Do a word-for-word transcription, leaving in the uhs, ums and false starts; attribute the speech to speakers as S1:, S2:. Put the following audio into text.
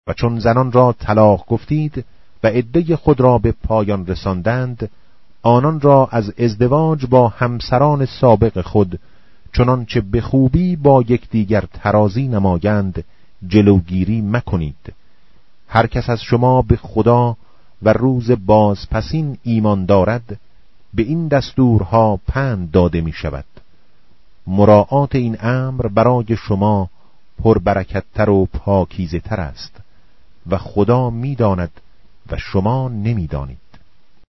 S1: و چون زنان را طلاق گفتید و عده خود را به پایان رساندند، آنان را از ازدواج با همسران سابق خود چنانچه به خوبی با یکدیگر ترازی نمایند جلوگیری مکنید. هر کس از شما به خدا و روز بازپسین ایمان دارد، به این دستورها پند داده می شود. مراعات این امر برای شما پربرکت‌تر و پاکیزه تر است و خدا می داند و شما نمی دانید.